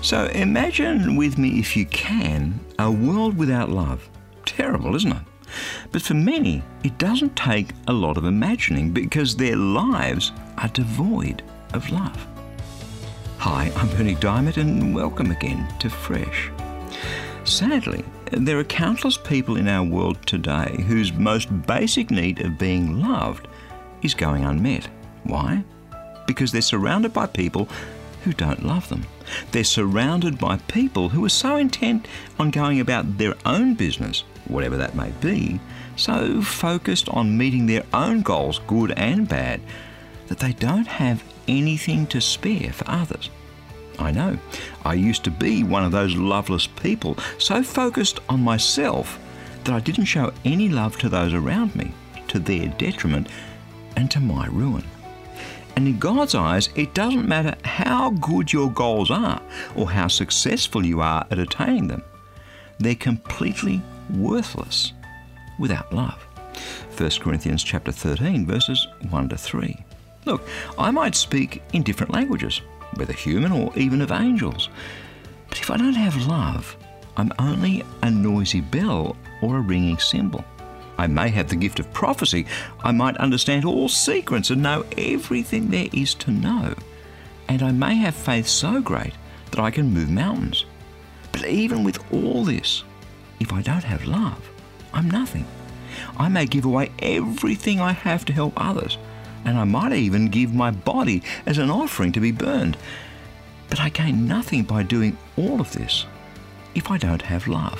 So imagine with me, if you can, a world without love. Terrible, isn't it? But for many, it doesn't take a lot of imagining because their lives are devoid of love. Hi, I'm Bernie Diamond and welcome again to Fresh. Sadly, there are countless people in our world today whose most basic need of being loved is going unmet. Why? Because they're surrounded by people who don't love them. They're surrounded by people who are so intent on going about their own business, whatever that may be, so focused on meeting their own goals, good and bad, that they don't have anything to spare for others. I know, I used to be one of those loveless people, so focused on myself that I didn't show any love to those around me, to their detriment and to my ruin. And in God's eyes, it doesn't matter how good your goals are or how successful you are at attaining them. They're completely worthless without love. 1 Corinthians chapter 13, verses 1 to 3. Look, I might speak in different languages, whether human or even of angels. But if I don't have love, I'm only a noisy bell or a ringing cymbal. I may have the gift of prophecy. I might understand all secrets and know everything there is to know. And I may have faith so great that I can move mountains. But even with all this, if I don't have love, I'm nothing. I may give away everything I have to help others, and I might even give my body as an offering to be burned. But I gain nothing by doing all of this if I don't have love.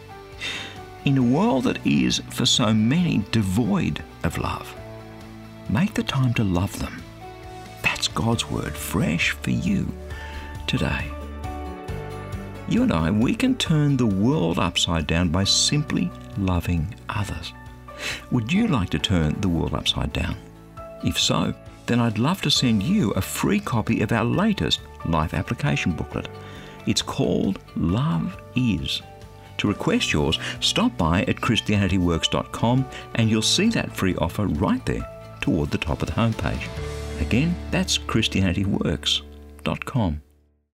In a world that is, for so many, devoid of love, make the time to love them. That's God's word, fresh for you today. You and I, we can turn the world upside down by simply loving others. Would you like to turn the world upside down? If so, then I'd love to send you a free copy of our latest life application booklet. It's called Love Is. To request yours, stop by at christianityworks.com and you'll see that free offer right there toward the top of the homepage. Again, that's christianityworks.com.